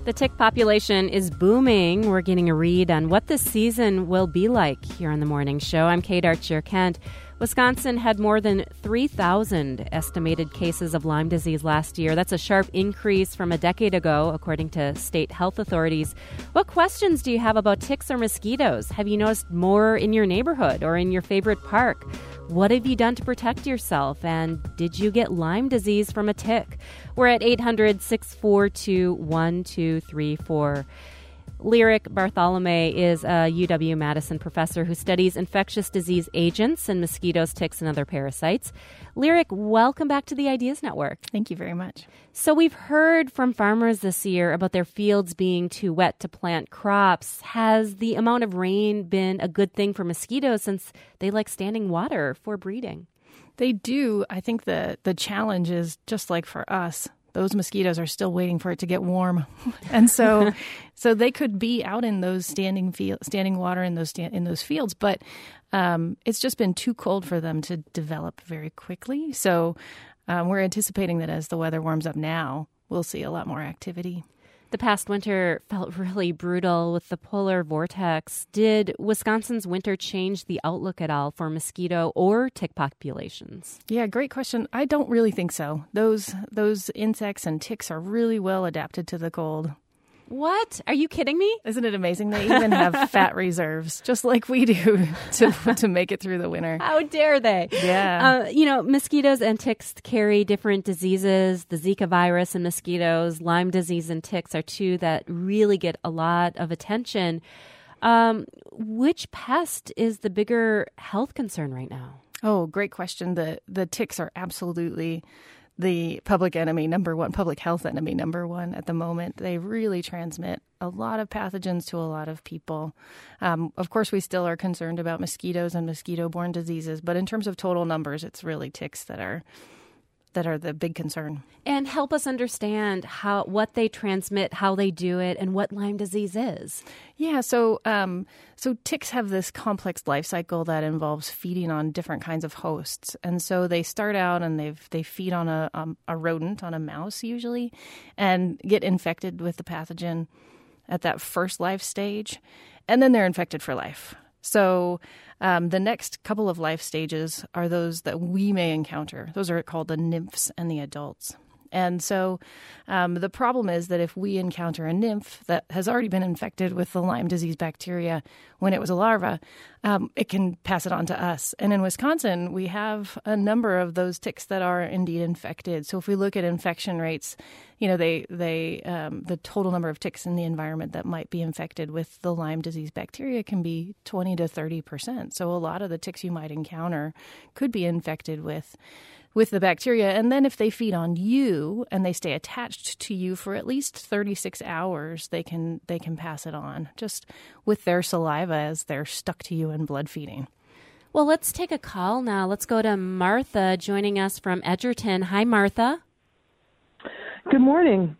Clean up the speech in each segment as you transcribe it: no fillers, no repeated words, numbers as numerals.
The tick population is booming. We're getting a read on what this season will be like here on The Morning Show. I'm Kate Archer-Kent. Wisconsin had more than 3,000 estimated cases of Lyme disease last year. That's a sharp increase from a decade ago, according to state health authorities. What questions do you have about ticks or mosquitoes? Have you noticed more in your neighborhood or in your favorite park? What have you done to protect yourself? And did you get Lyme disease from a tick? We're at 800-642-1234. Lyric Bartholomé is a UW-Madison professor who studies infectious disease agents and mosquitoes, ticks, and other parasites. Lyric, welcome back to the Ideas Network. Thank you very much. So we've heard from farmers this year about their fields being too wet to plant crops. Has the amount of rain been a good thing for mosquitoes since they like standing water for breeding? They do. I think the challenge is just like for us. Those mosquitoes are still waiting for it to get warm, and so they could be out in those standing water in those fields, but it's just been too cold for them to develop very quickly. So we're anticipating that as the weather warms up now, we'll see a lot more activity. The past winter felt really brutal with the polar vortex. Did Wisconsin's winter change the outlook at all for mosquito or tick populations? Yeah, great question. I don't really think so. Those insects and ticks are really well adapted to the cold. What? Are you kidding me? Isn't it amazing? They even have fat reserves, just like we do, to make it through the winter. How dare they? Yeah. Mosquitoes and ticks carry different diseases. The Zika virus in mosquitoes, Lyme disease in ticks are two that really get a lot of attention. Which pest is the bigger health concern right now? Oh, great question. The ticks are absolutely the public health enemy number one at the moment. They really transmit a lot of pathogens to a lot of people. Of course, we still are concerned about mosquitoes and mosquito-borne diseases, but in terms of total numbers, it's really ticks that are the big concern. And help us understand what they transmit, how they do it, and what Lyme disease is. Yeah, so ticks have this complex life cycle that involves feeding on different kinds of hosts. And so they start out and they feed on a rodent, on a mouse usually, and get infected with the pathogen at that first life stage. And then they're infected for life. So the next couple of life stages are those that we may encounter. Those are called the nymphs and the adults. And so the problem is that if we encounter a nymph that has already been infected with the Lyme disease bacteria when it was a larva, it can pass it on to us. And in Wisconsin, we have a number of those ticks that are indeed infected. So if we look at infection rates, the total number of ticks in the environment that might be infected with the Lyme disease bacteria can be 20 to 30%. So a lot of the ticks you might encounter could be infected with the bacteria. And then if they feed on you and they stay attached to you for at least 36 hours, they can pass it on just with their saliva as they're stuck to you and blood feeding. Well, let's take a call now. Let's go to Martha joining us from Edgerton. Hi, Martha. Good morning.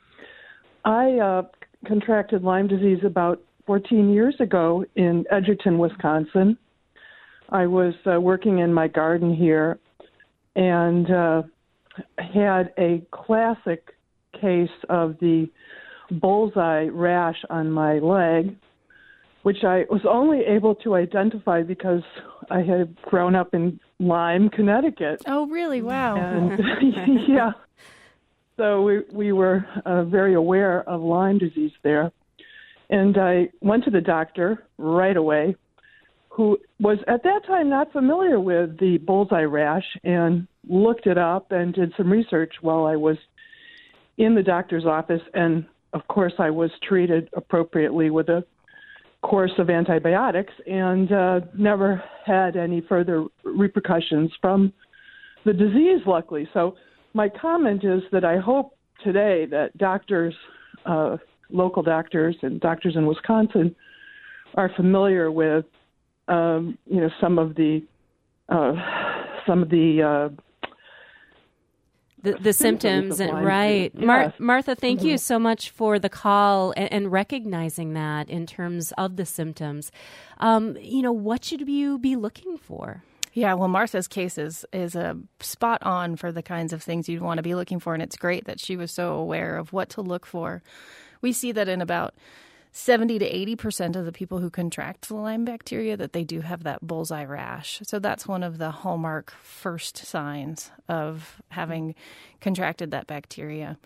I contracted Lyme disease about 14 years ago in Edgerton, Wisconsin. I was working in my garden here and had a classic case of the bullseye rash on my leg, which I was only able to identify because I had grown up in Lyme, Connecticut. Oh, really? Wow. And, yeah. So we were very aware of Lyme disease there. And I went to the doctor right away, who was at that time not familiar with the bullseye rash, and looked it up and did some research while I was in the doctor's office. And, of course, I was treated appropriately with a course of antibiotics and never had any further repercussions from the disease, luckily. So my comment is that I hope today that doctors, local doctors and doctors in Wisconsin are familiar with some of the symptoms, and right. Yes. Martha, thank you so much for the call and recognizing that in terms of the symptoms. What should you be looking for? Yeah, well, Martha's case is a spot on for the kinds of things you'd want to be looking for, and it's great that she was so aware of what to look for we see that in about 70 to 80% of the people who contract the Lyme bacteria, that they do have that bullseye rash. So that's one of the hallmark first signs of having contracted that bacteria.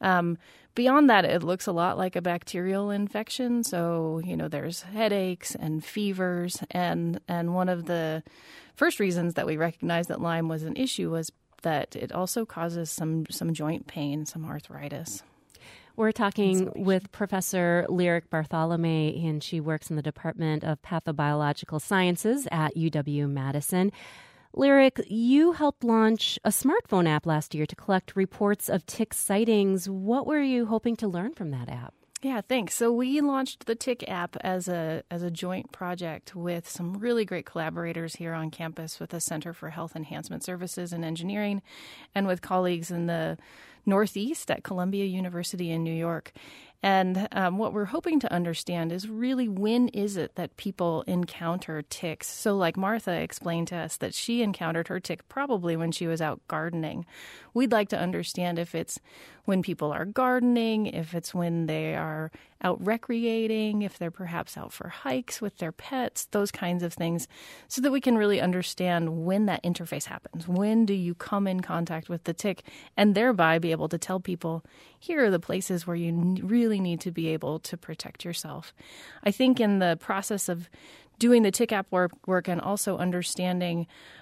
Beyond that, it looks a lot like a bacterial infection. So, there's headaches and fevers. And one of the first reasons that we recognized that Lyme was an issue was that it also causes some joint pain, some arthritis. We're talking with Professor Lyric Bartholomew, and she works in the Department of Pathobiological Sciences at UW-Madison. Lyric, you helped launch a smartphone app last year to collect reports of tick sightings. What were you hoping to learn from that app? Yeah, thanks. So we launched the Tick app as a joint project with some really great collaborators here on campus with the Center for Health Enhancement Services and Engineering and with colleagues in the Northeast at Columbia University in New York. And what we're hoping to understand is really when is it that people encounter ticks? So like Martha explained to us that she encountered her tick probably when she was out gardening. We'd like to understand if it's when people are gardening, if it's when they are out recreating, if they're perhaps out for hikes with their pets, those kinds of things, so that we can really understand when that interface happens. When do you come in contact with the tick and thereby be able to tell people, here are the places where you really need to be able to protect yourself. I think in the process of doing the Tick app work and also understanding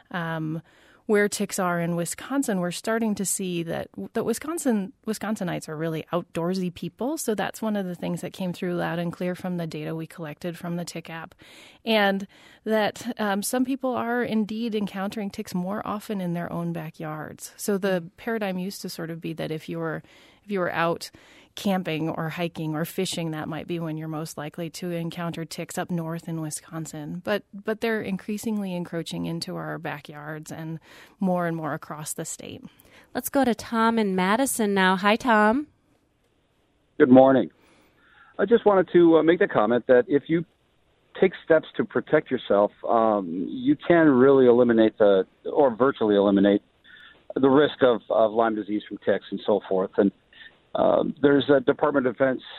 where ticks are in Wisconsin, we're starting to see that Wisconsinites are really outdoorsy people. So that's one of the things that came through loud and clear from the data we collected from the Tick app. And that some people are indeed encountering ticks more often in their own backyards. So the paradigm used to sort of be that if you were out camping or hiking or fishing, that might be when you're most likely to encounter ticks up north in Wisconsin. But they're increasingly encroaching into our backyards and more across the state. Let's go to Tom in Madison now. Hi, Tom. Good morning. I just wanted to make the comment that if you take steps to protect yourself, you can really eliminate or virtually eliminate the risk of Lyme disease from ticks and so forth. And there's a Department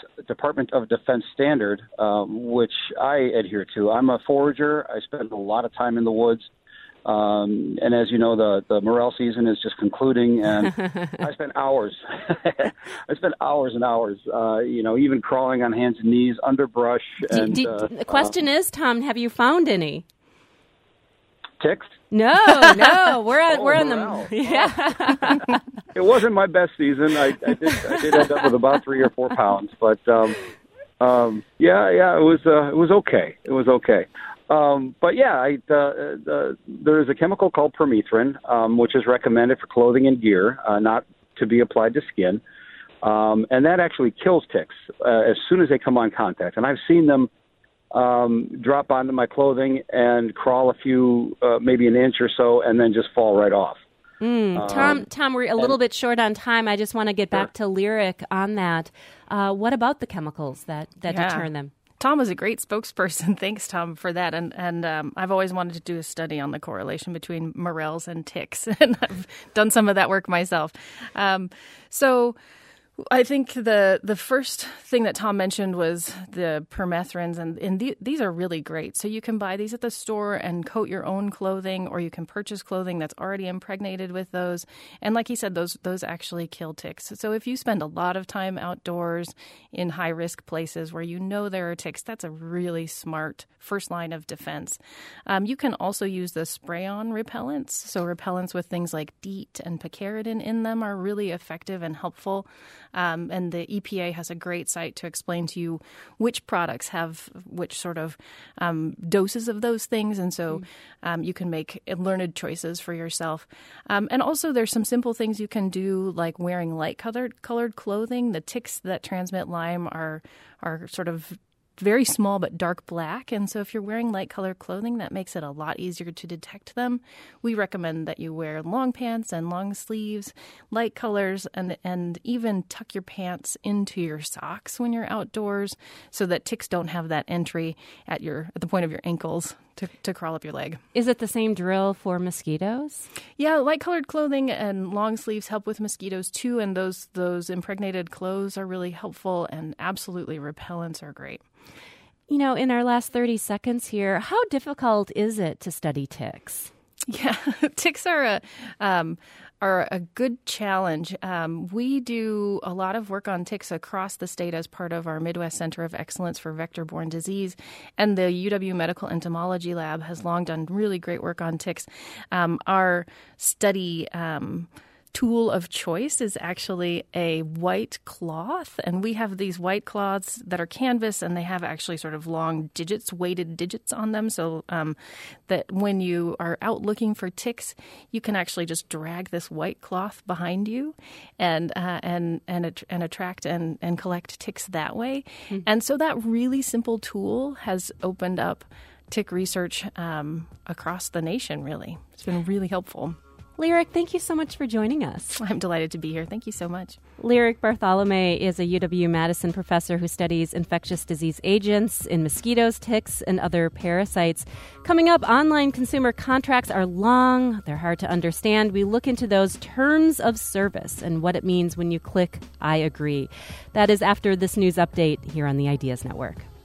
of Defense standard, which I adhere to. I'm a forager. I spend a lot of time in the woods. And as you know, the morel season is just concluding, and I spend hours. I spend hours and hours, even crawling on hands and knees, underbrush. The question is, Tom, have you found any? Ticks? No, we're on the yeah. It wasn't my best season. I did end up with about 3 or 4 pounds, but it was okay. It was okay. There is a chemical called permethrin, which is recommended for clothing and gear, not to be applied to skin, and that actually kills ticks as soon as they come on contact. And I've seen them drop onto my clothing and crawl a few, maybe an inch or so, and then just fall right off. Tom, we're a little bit short on time. I just want to get back to Lyric on that. What about the chemicals that deter them? Tom is a great spokesperson. Thanks, Tom, for that. And I've always wanted to do a study on the correlation between morels and ticks, and I've done some of that work myself. So I think the first thing that Tom mentioned was the permethrins, and these are really great. So you can buy these at the store and coat your own clothing, or you can purchase clothing that's already impregnated with those. And like he said, those actually kill ticks. So if you spend a lot of time outdoors in high-risk places where you know there are ticks, that's a really smart first line of defense. You can also use the spray-on repellents. So repellents with things like DEET and picaridin in them are really effective and helpful. And the EPA has a great site to explain to you which products have which sort of doses of those things. And so you can make learned choices for yourself. And also there's some simple things you can do, like wearing light-colored clothing. The ticks that transmit Lyme are sort of very small but dark black. And so if you're wearing light colored clothing, that makes it a lot easier to detect them. We recommend that you wear long pants and long sleeves, light colors, and even tuck your pants into your socks when you're outdoors so that ticks don't have that entry at the point of your ankles to crawl up your leg. Is it the same drill for mosquitoes? Yeah, light-colored clothing and long sleeves help with mosquitoes too, and those impregnated clothes are really helpful, and absolutely repellents are great. You know, in our last 30 seconds here, how difficult is it to study ticks? Yeah, ticks are a good challenge. We do a lot of work on ticks across the state as part of our Midwest Center of Excellence for Vector-Borne Disease, and the UW Medical Entomology Lab has long done really great work on ticks. Our study tool of choice is actually a white cloth, and we have these white cloths that are canvas, and they have actually sort of long digits, weighted digits on them, so that when you are out looking for ticks, you can actually just drag this white cloth behind you and attract and collect ticks that way. Mm-hmm. And so that really simple tool has opened up tick research across the nation, really. It's been really helpful. Lyric, thank you so much for joining us. I'm delighted to be here. Thank you so much. Lyric Bartholomew is a UW-Madison professor who studies infectious disease agents in mosquitoes, ticks, and other parasites. Coming up, online consumer contracts are long. They're hard to understand. We look into those terms of service and what it means when you click I agree. That is after this news update here on the Ideas Network.